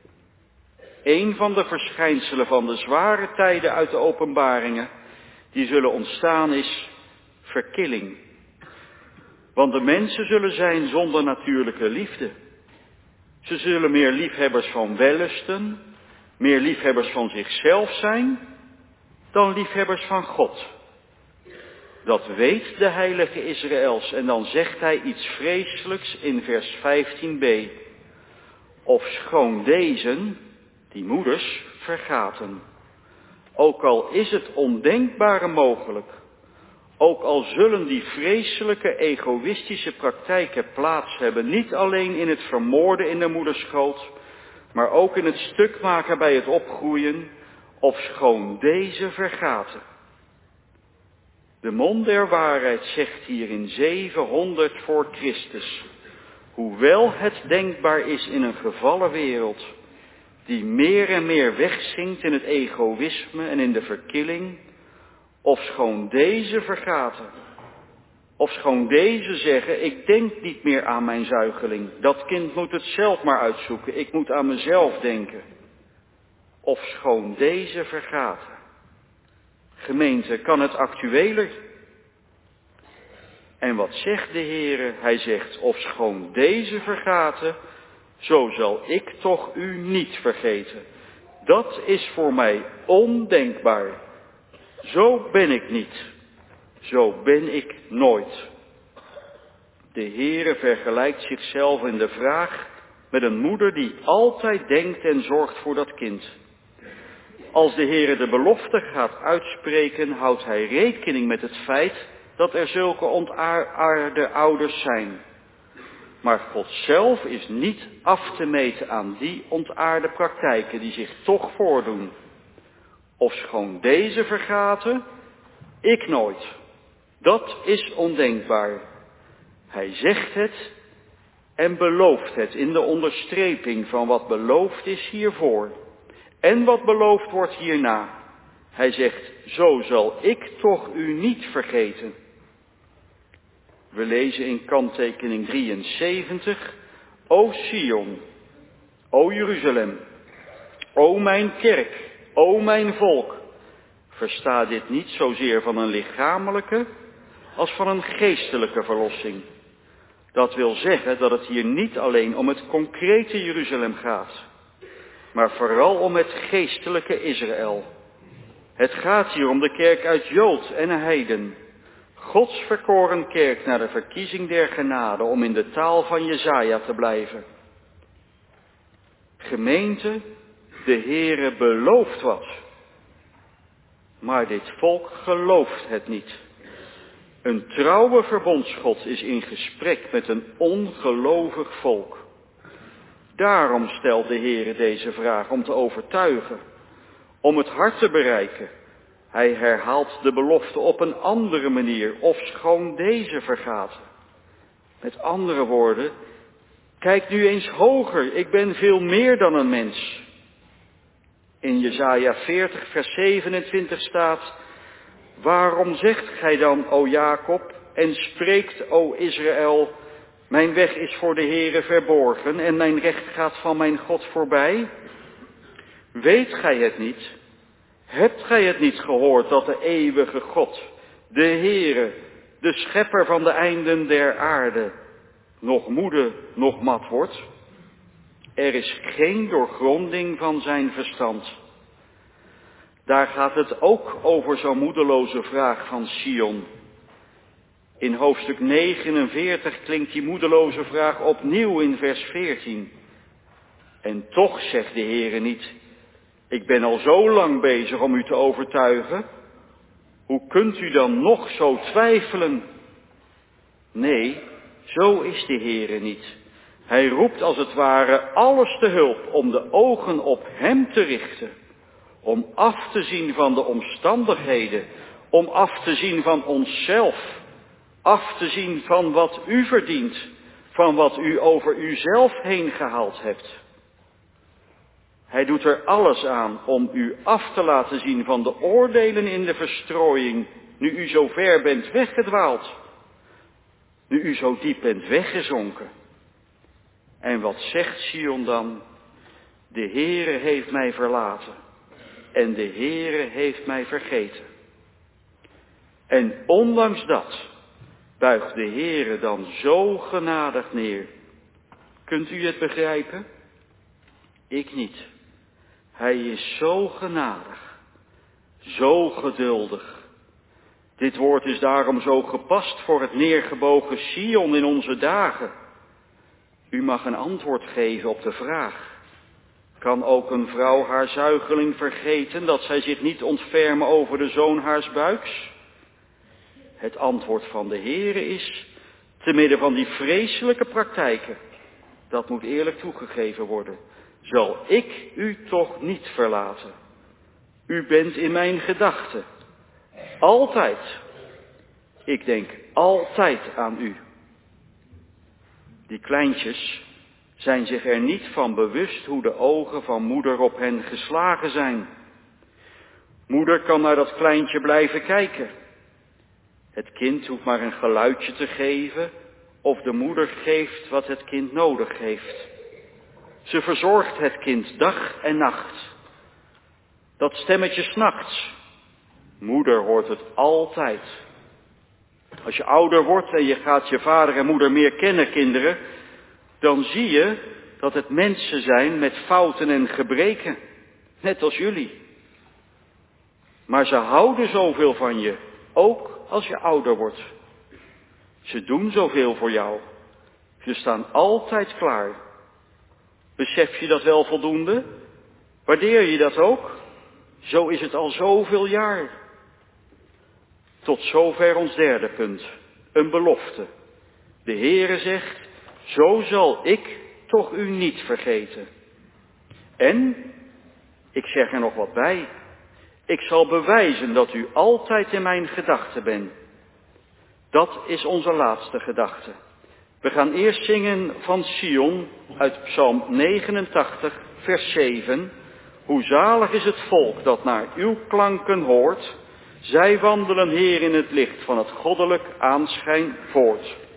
Een van de verschijnselen van de zware tijden uit de openbaringen die zullen ontstaan is verkilling. Want de mensen zullen zijn zonder natuurlijke liefde. Ze zullen meer liefhebbers van wellusten, meer liefhebbers van zichzelf zijn dan liefhebbers van God. Dat weet de heilige Israëls en dan zegt hij iets vreselijks in vers vijftien b. Ofschoon deze, die moeders, vergaten. Ook al is het ondenkbare mogelijk. Ook al zullen die vreselijke egoïstische praktijken plaats hebben. Niet alleen in het vermoorden in de moederschoot. Maar ook in het stuk maken bij het opgroeien. Ofschoon deze vergaten. De mond der waarheid zegt hier in zevenhonderd voor Christus. Hoewel het denkbaar is in een gevallen wereld, die meer en meer wegzinkt in het egoïsme en in de verkilling, ofschoon deze vergaten, ofschoon deze zeggen, ik denk niet meer aan mijn zuigeling, dat kind moet het zelf maar uitzoeken, ik moet aan mezelf denken. Ofschoon deze vergaten. Gemeente, kan het actueler? En wat zegt de Heere? Hij zegt, ofschoon deze vergaten, zo zal ik toch u niet vergeten. Dat is voor mij ondenkbaar. Zo ben ik niet. Zo ben ik nooit. De Heere vergelijkt zichzelf in de vraag met een moeder die altijd denkt en zorgt voor dat kind. Als de Heere de belofte gaat uitspreken, houdt hij rekening met het feit dat er zulke ontaarde ouders zijn. Maar God zelf is niet af te meten aan die ontaarde praktijken die zich toch voordoen. Ofschoon deze vergaten, ik nooit. Dat is ondenkbaar. Hij zegt het en belooft het in de onderstreping van wat beloofd is hiervoor. En wat beloofd wordt hierna. Hij zegt, zo zal ik toch u niet vergeten. We lezen in kanttekening drieënzeventig. O Sion, o Jeruzalem, o mijn kerk, o mijn volk. Versta dit niet zozeer van een lichamelijke als van een geestelijke verlossing. Dat wil zeggen dat het hier niet alleen om het concrete Jeruzalem gaat, maar vooral om het geestelijke Israël. Het gaat hier om de kerk uit Jood en heiden. Gods verkoren kerk naar de verkiezing der genade, om in de taal van Jesaja te blijven. Gemeente, de Heere belooft wat, maar dit volk gelooft het niet. Een trouwe verbondsgod is in gesprek met een ongelovig volk. Daarom stelt de Heere deze vraag, om te overtuigen, om het hart te bereiken. Hij herhaalt de belofte op een andere manier, ofschoon deze vergaat. Met andere woorden, kijk nu eens hoger, ik ben veel meer dan een mens. In Jesaja veertig vers zevenentwintig staat: waarom zegt gij dan, o Jacob, en spreekt, o Israël, mijn weg is voor de Heere verborgen en mijn recht gaat van mijn God voorbij? Weet gij het niet? Hebt gij het niet gehoord dat de eeuwige God, de Heere, de schepper van de einden der aarde, nog moede, nog mat wordt? Er is geen doorgronding van zijn verstand. Daar gaat het ook over zo'n moedeloze vraag van Sion. In hoofdstuk negenenveertig klinkt die moedeloze vraag opnieuw in vers veertien. En toch zegt de Heere niet: ik ben al zo lang bezig om u te overtuigen. Hoe kunt u dan nog zo twijfelen? Nee, zo is de Heere niet. Hij roept als het ware alles te hulp om de ogen op hem te richten. Om af te zien van de omstandigheden. Om af te zien van onszelf. Af te zien van wat u verdient. Van wat u over uzelf heen gehaald hebt. Hij doet er alles aan om u af te laten zien van de oordelen in de verstrooiing, nu u zo ver bent weggedwaald. Nu u zo diep bent weggezonken. En wat zegt Sion dan? De Heere heeft mij verlaten. En de Heere heeft mij vergeten. En ondanks dat buigt de Heere dan zo genadig neer. Kunt u het begrijpen? Ik niet. Hij is zo genadig, zo geduldig. Dit woord is daarom zo gepast voor het neergebogen Sion in onze dagen. U mag een antwoord geven op de vraag: kan ook een vrouw haar zuigeling vergeten, dat zij zich niet ontfermen over de zoon haars buiks? Het antwoord van de Heere is, te midden van die vreselijke praktijken, dat moet eerlijk toegegeven worden, zal ik u toch niet verlaten. U bent in mijn gedachten. Altijd. Ik denk altijd aan u. Die kleintjes zijn zich er niet van bewust hoe de ogen van moeder op hen geslagen zijn. Moeder kan naar dat kleintje blijven kijken. Het kind hoeft maar een geluidje te geven, of de moeder geeft wat het kind nodig heeft. Ze verzorgt het kind dag en nacht. Dat stemmetje 's nachts. Moeder hoort het altijd. Als je ouder wordt en je gaat je vader en moeder meer kennen, kinderen, dan zie je dat het mensen zijn met fouten en gebreken. Net als jullie. Maar ze houden zoveel van je, ook als je ouder wordt. Ze doen zoveel voor jou. Ze staan altijd klaar. Besef je dat wel voldoende? Waardeer je dat ook? Zo is het al zoveel jaar. Tot zover ons derde punt. Een belofte. De Heere zegt, zo zal ik toch u niet vergeten. En, ik zeg er nog wat bij, ik zal bewijzen dat u altijd in mijn gedachten bent. Dat is onze laatste gedachte. We gaan eerst zingen van Sion uit Psalm negenentachtig, vers zeven. Hoe zalig is het volk dat naar uw klanken hoort. Zij wandelen, Heer, in het licht van het goddelijk aanschijn voort.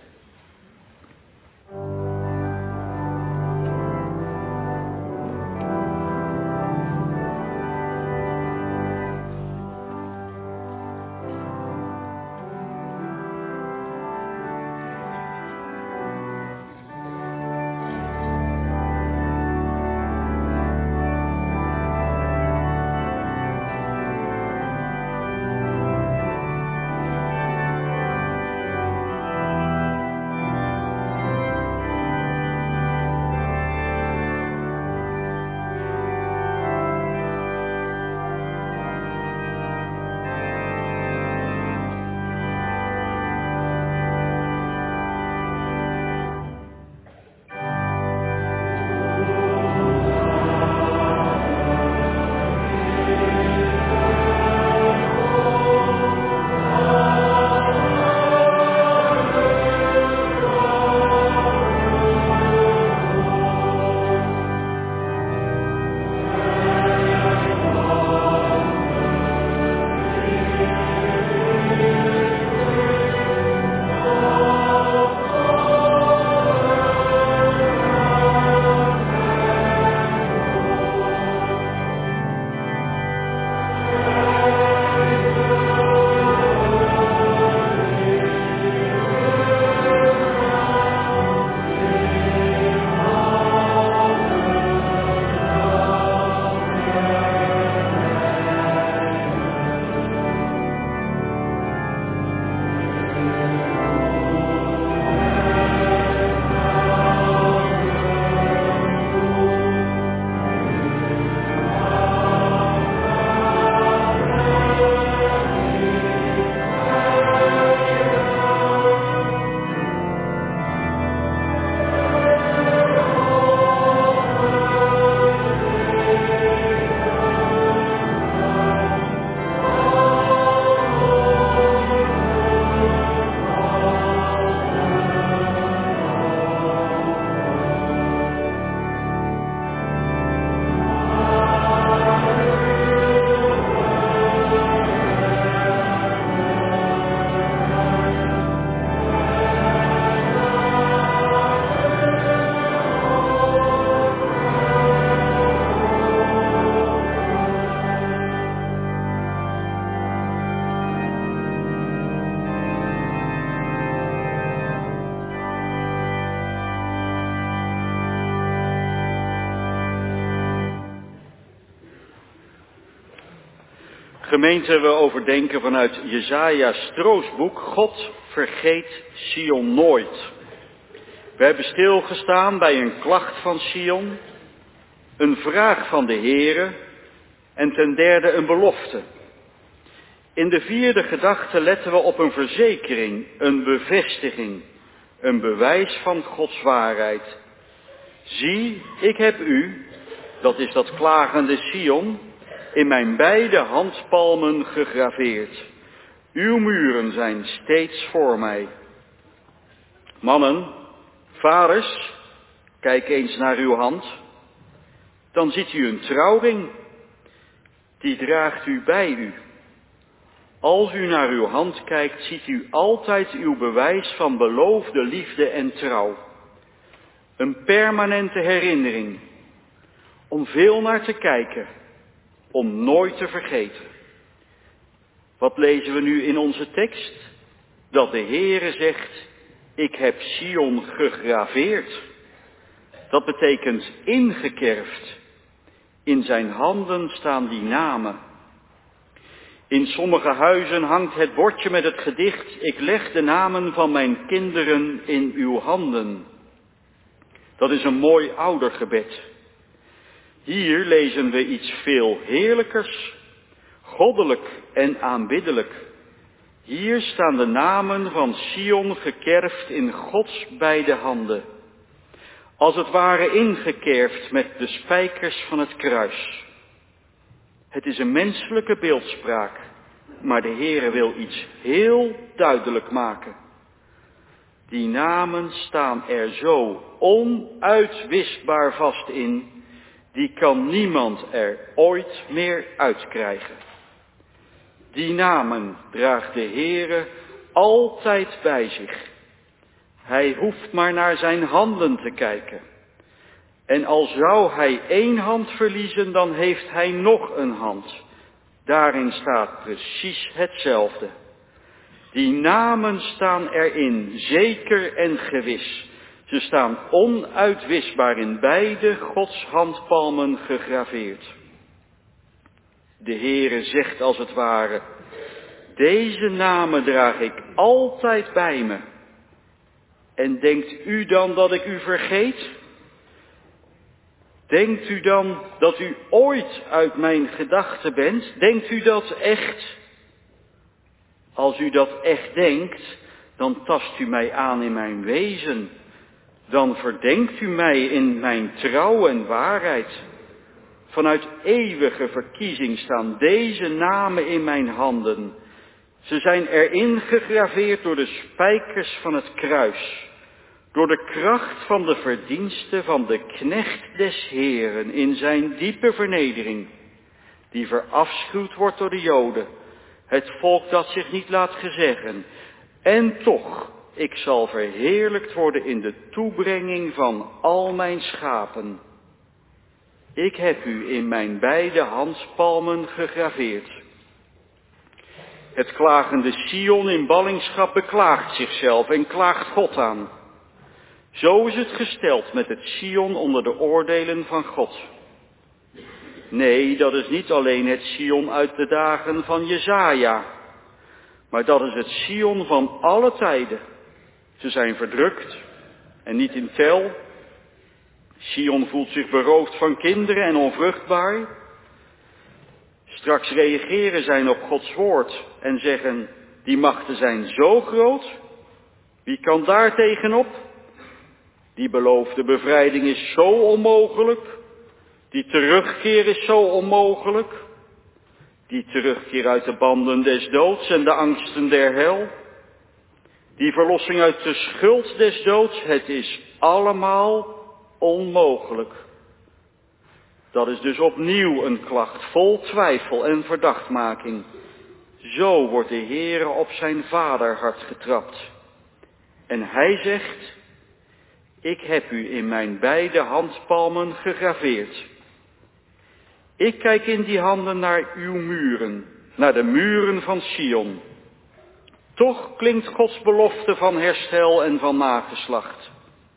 Gemeente, we overdenken vanuit Jesaja's troostboek, God vergeet Sion nooit. We hebben stilgestaan bij een klacht van Sion, een vraag van de Heere en ten derde een belofte. In de vierde gedachte letten we op een verzekering, een bevestiging, een bewijs van Gods waarheid. Zie, ik heb u, dat is dat klagende Sion, in mijn beide handpalmen gegraveerd. Uw muren zijn steeds voor mij. Mannen, vaders, kijk eens naar uw hand. Dan ziet u een trouwring, die draagt u bij u. Als u naar uw hand kijkt, ziet u altijd uw bewijs van beloofde liefde en trouw. Een permanente herinnering, om veel naar te kijken, om nooit te vergeten. Wat lezen we nu in onze tekst? Dat de Heere zegt, ik heb Sion gegraveerd. Dat betekent ingekerfd. In zijn handen staan die namen. In sommige huizen hangt het bordje met het gedicht, ik leg de namen van mijn kinderen in uw handen. Dat is een mooi oudergebed. Hier lezen we iets veel heerlijkers, goddelijk en aanbiddelijk. Hier staan de namen van Sion gekerfd in Gods beide handen. Als het ware ingekerfd met de spijkers van het kruis. Het is een menselijke beeldspraak, maar de Heere wil iets heel duidelijk maken. Die namen staan er zo onuitwisbaar vast in, die kan niemand er ooit meer uitkrijgen. Die namen draagt de Heere altijd bij zich. Hij hoeft maar naar zijn handen te kijken. En al zou hij één hand verliezen, dan heeft hij nog een hand. Daarin staat precies hetzelfde. Die namen staan erin, zeker en gewis. Ze staan onuitwisbaar in beide Gods handpalmen gegraveerd. De Heere zegt als het ware, deze namen draag ik altijd bij me. En denkt u dan dat ik u vergeet? Denkt u dan dat u ooit uit mijn gedachten bent? Denkt u dat echt? Als u dat echt denkt, dan tast u mij aan in mijn wezen. Dan verdenkt u mij in mijn trouw en waarheid. Vanuit eeuwige verkiezing staan deze namen in mijn handen. Ze zijn erin gegraveerd door de spijkers van het kruis. Door de kracht van de verdiensten van de knecht des Heeren in zijn diepe vernedering. Die verafschuwd wordt door de Joden. Het volk dat zich niet laat gezeggen. En toch, ik zal verheerlijkt worden in de toebrenging van al mijn schapen. Ik heb u in mijn beide handpalmen gegraveerd. Het klagende Sion in ballingschap beklaagt zichzelf en klaagt God aan. Zo is het gesteld met het Sion onder de oordelen van God. Nee, dat is niet alleen het Sion uit de dagen van Jesaja, maar dat is het Sion van alle tijden. Ze zijn verdrukt en niet in tel. Sion voelt zich beroofd van kinderen en onvruchtbaar. Straks reageren zij op Gods woord en zeggen, die machten zijn zo groot, wie kan daar tegenop? Die beloofde bevrijding is zo onmogelijk, die terugkeer is zo onmogelijk, die terugkeer uit de banden des doods en de angsten der hel, die verlossing uit de schuld des doods, het is allemaal onmogelijk. Dat is dus opnieuw een klacht vol twijfel en verdachtmaking. Zo wordt de Heere op zijn vaderhart getrapt. En hij zegt, ik heb u in mijn beide handpalmen gegraveerd. Ik kijk in die handen naar uw muren, naar de muren van Sion. Toch klinkt Gods belofte van herstel en van nageslacht.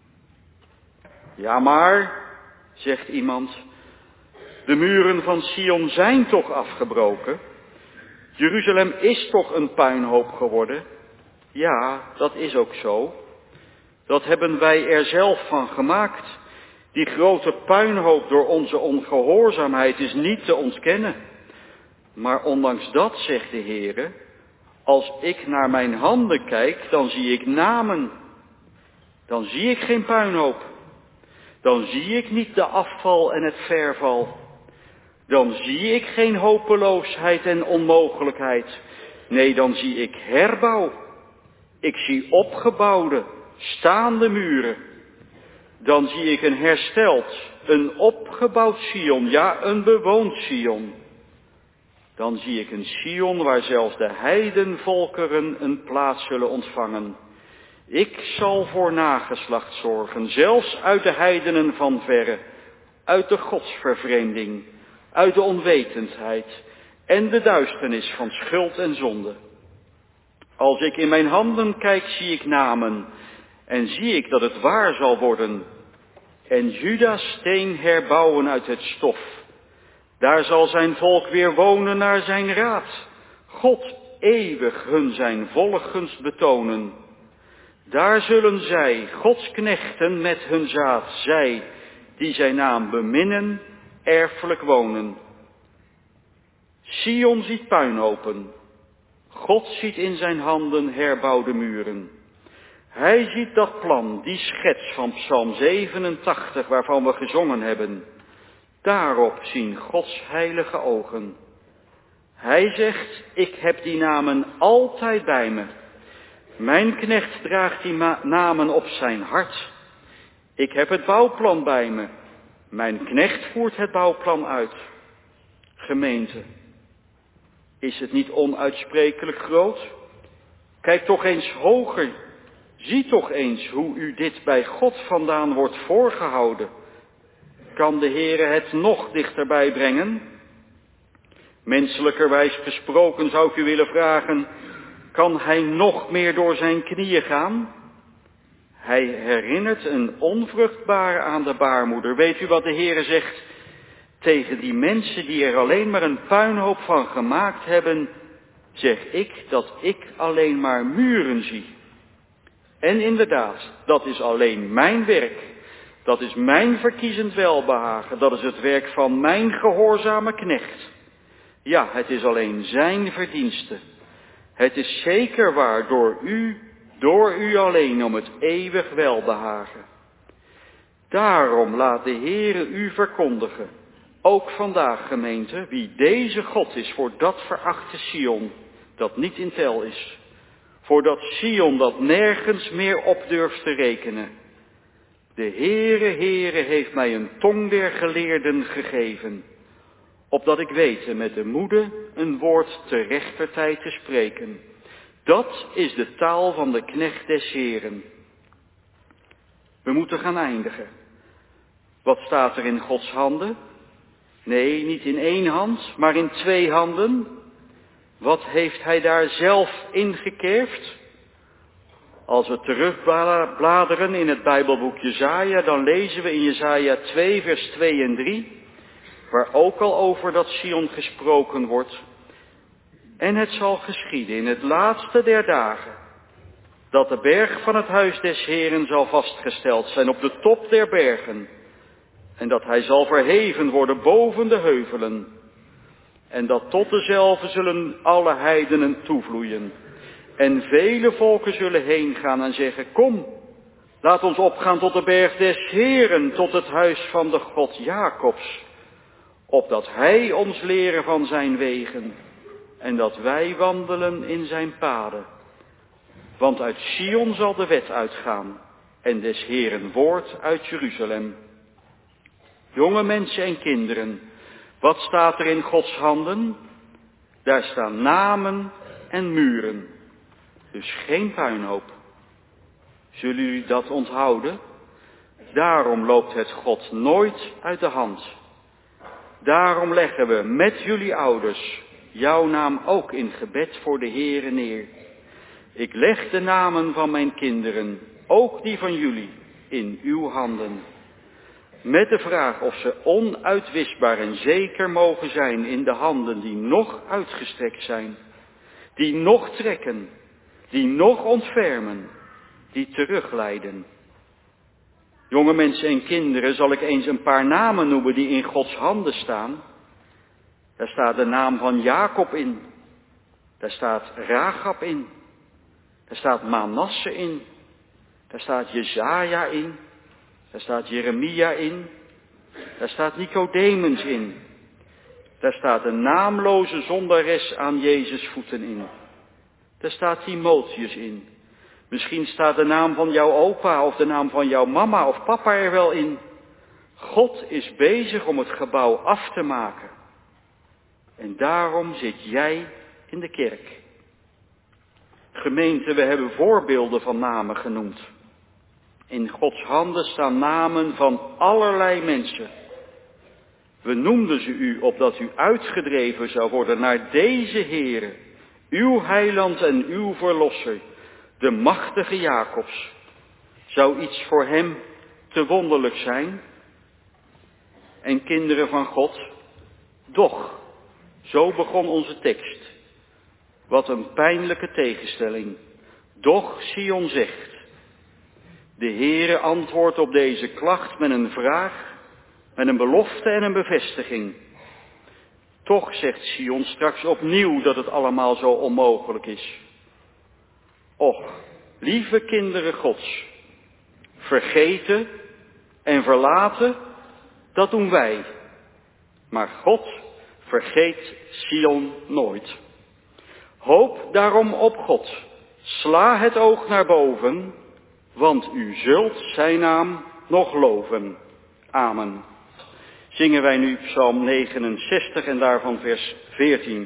Ja maar, zegt iemand, de muren van Sion zijn toch afgebroken? Jeruzalem is toch een puinhoop geworden? Ja, dat is ook zo. Dat hebben wij er zelf van gemaakt. Die grote puinhoop door onze ongehoorzaamheid is niet te ontkennen. Maar ondanks dat, zegt de Heere, als ik naar mijn handen kijk, dan zie ik namen. Dan zie ik geen puinhoop. Dan zie ik niet de afval en het verval. Dan zie ik geen hopeloosheid en onmogelijkheid. Nee, dan zie ik herbouw. Ik zie opgebouwde, staande muren. Dan zie ik een hersteld, een opgebouwd Sion, ja, een bewoond Sion. Dan zie ik een Sion waar zelfs de heidenvolkeren een plaats zullen ontvangen. Ik zal voor nageslacht zorgen, zelfs uit de heidenen van verre, uit de godsvervreemding, uit de onwetendheid en de duisternis van schuld en zonde. Als ik in mijn handen kijk, zie ik namen en zie ik dat het waar zal worden. En Juda's steen herbouwen uit het stof. Daar zal zijn volk weer wonen naar zijn raad. God eeuwig hun zijn volle gunst betonen. Daar zullen zij, Gods knechten met hun zaad, zij die zijn naam beminnen, erfelijk wonen. Sion ziet puinhopen. God ziet in zijn handen herbouwde muren. Hij ziet dat plan, die schets van Psalm zevenentachtig waarvan we gezongen hebben. Daarop zien Gods heilige ogen. Hij zegt, ik heb die namen altijd bij me. Mijn knecht draagt die ma- namen op zijn hart. Ik heb het bouwplan bij me. Mijn knecht voert het bouwplan uit. Gemeente, is het niet onuitsprekelijk groot? Kijk toch eens hoger. Zie toch eens hoe u dit bij God vandaan wordt voorgehouden. Kan de Heere het nog dichterbij brengen? Menselijkerwijs gesproken zou ik u willen vragen, kan hij nog meer door zijn knieën gaan? Hij herinnert een onvruchtbare aan de baarmoeder. Weet u wat de Heere zegt tegen die mensen die er alleen maar een puinhoop van gemaakt hebben? Zeg ik dat ik alleen maar muren zie. En inderdaad, dat is alleen mijn werk. Dat is mijn verkiezend welbehagen. Dat is het werk van mijn gehoorzame knecht. Ja, het is alleen zijn verdienste. Het is zeker waar door u, door u alleen om het eeuwig welbehagen. Daarom laat de Heere u verkondigen, ook vandaag gemeente, wie deze God is voor dat verachte Sion, dat niet in tel is. Voor dat Sion dat nergens meer op durft te rekenen. De Heere, Heere heeft mij een tong der geleerden gegeven, opdat ik wete met de moede een woord te rechter tijd te spreken. Dat is de taal van de knecht des Heeren. We moeten gaan eindigen. Wat staat er in Gods handen? Nee, niet in één hand, maar in twee handen. Wat heeft hij daar zelf ingekerfd? Als we terugbladeren in het Bijbelboek Jesaja, dan lezen we in Jesaja twee, vers twee en drie, waar ook al over dat Sion gesproken wordt. En het zal geschieden in het laatste der dagen, dat de berg van het huis des Heeren zal vastgesteld zijn op de top der bergen, en dat hij zal verheven worden boven de heuvelen, en dat tot dezelve zullen alle heidenen toevloeien. En vele volken zullen heen gaan en zeggen, kom, laat ons opgaan tot de berg des Heeren, tot het huis van de God Jacobs, opdat hij ons leren van zijn wegen en dat wij wandelen in zijn paden. Want uit Sion zal de wet uitgaan en des Heeren woord uit Jeruzalem. Jonge mensen en kinderen, wat staat er in Gods handen? Daar staan namen en muren. Dus geen puinhoop. Zullen jullie dat onthouden? Daarom loopt het God nooit uit de hand. Daarom leggen we met jullie ouders jouw naam ook in gebed voor de Heere neer. Ik leg de namen van mijn kinderen, ook die van jullie, in uw handen. met de vraag of ze onuitwisbaar en zeker mogen zijn in de handen die nog uitgestrekt zijn, die nog trekken, die nog ontfermen, die terugleiden. Jonge mensen en kinderen, zal ik eens een paar namen noemen die in Gods handen staan. Daar staat de naam van Jacob in, daar staat Rachab in, daar staat Manasse in, daar staat Jesaja in, daar staat Jeremia in, daar staat Nicodemus in, daar staat een naamloze zondares aan Jezus voeten in, daar staat Timotheus in. Misschien staat de naam van jouw opa of de naam van jouw mama of papa er wel in. God is bezig om het gebouw af te maken. En daarom zit jij in de kerk. Gemeente, we hebben voorbeelden van namen genoemd. In Gods handen staan namen van allerlei mensen. We noemden ze u opdat u uitgedreven zou worden naar deze Heere, uw heiland en uw verlosser, de machtige Jacobs. Zou iets voor hem te wonderlijk zijn? En kinderen van God, doch, zo begon onze tekst. Wat een pijnlijke tegenstelling. Doch Sion zegt. De Heere antwoordt op deze klacht met een vraag, met een belofte en een bevestiging. Toch zegt Sion straks opnieuw dat het allemaal zo onmogelijk is. Och, lieve kinderen Gods, vergeten en verlaten, dat doen wij. Maar God vergeet Sion nooit. Hoop daarom op God. Sla het oog naar boven, want u zult zijn naam nog loven. Amen. Zingen wij nu Psalm negenenzestig en daarvan vers veertien.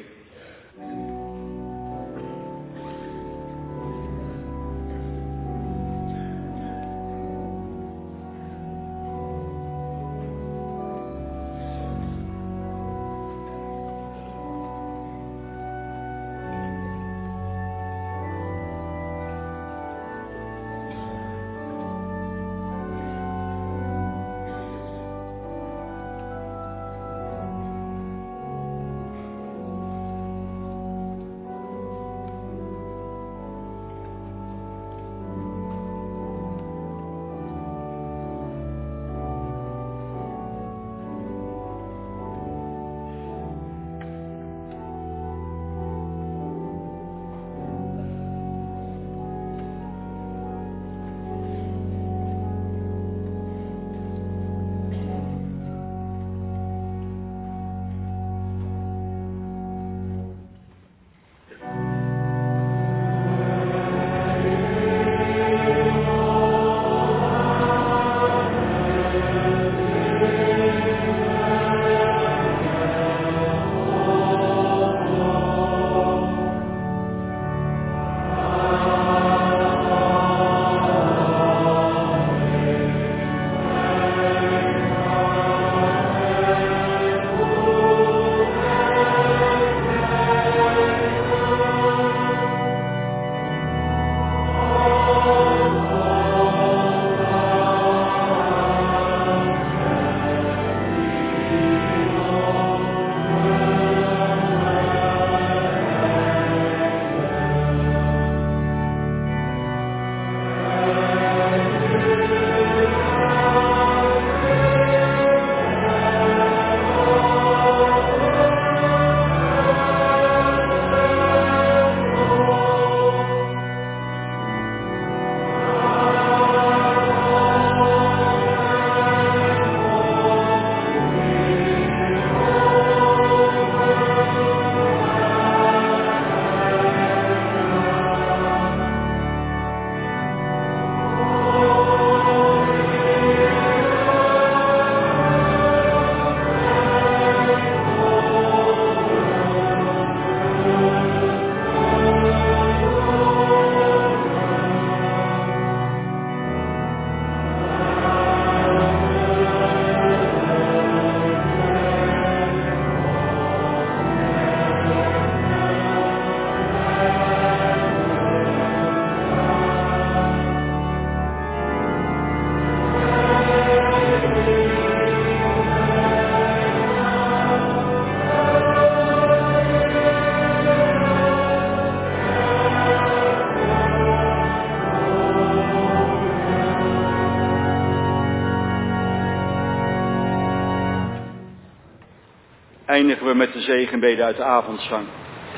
eindigen we met de zegenbede uit de avondzang.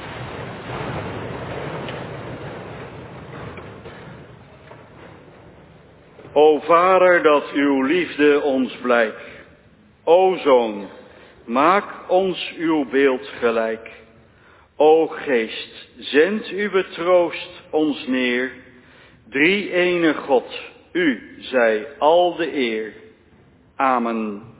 O Vader, dat uw liefde ons blijkt. O Zoon, maak ons uw beeld gelijk. O Geest, zend uw troost ons neer. Drie ene God, u zij al de eer. Amen.